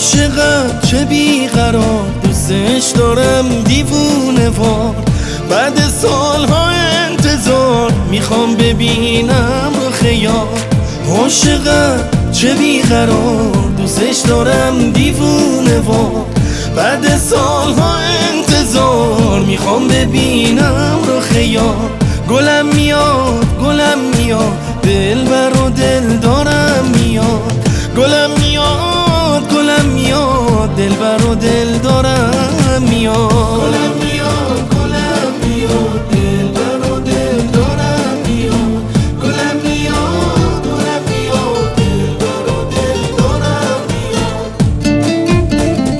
عاشقم چه بیقرار، دوستش دارم دیوونه وار. بعد سالها انتظار میخوام ببینم رو خیال. عاشقم چه بیقرار، دوستش دارم دیوونه وار. بعد سالها انتظار میخوام ببینم رو خیال. گلم میاد گلم میاد، دلبر و دل دارم میاد. گلم میاد گلم میاد، دلبر و دل دارم میاد. گلم میاد گلم میاد، دلبر و دل دارم میاد. گلم میاد گلم میاد، دلبر و دل دارم میاد.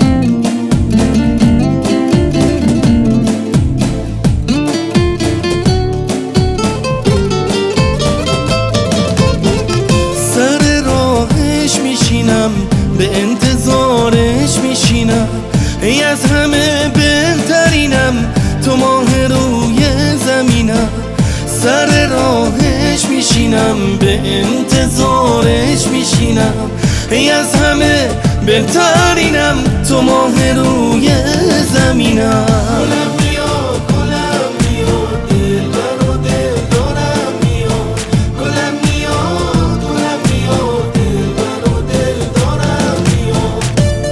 سر راهش میشینم، به انتظارش میشینم. ای از همه بهترینم، تو ماه روی زمینم. سر راهش میشینم، به انتظارش میشینم. ای از همه بهترینم، تو ماه روی زمینم. گلم میاد گلم میاد، دلبر و دل دارم میاد. گلم میاد گلم میاد، دلبر و دل دارم میاد.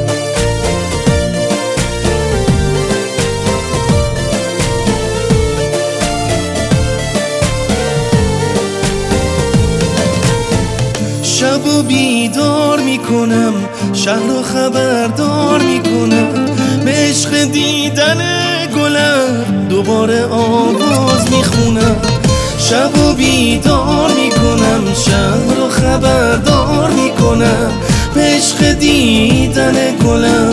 شب و بیدار میکنم، شهر رو خبردار میکنم. به عشق دیدن گلم دوباره آواز میخونم. شب و بیدار میکنم، شهر رو خبردار میکنم. به عشق دیدن گلم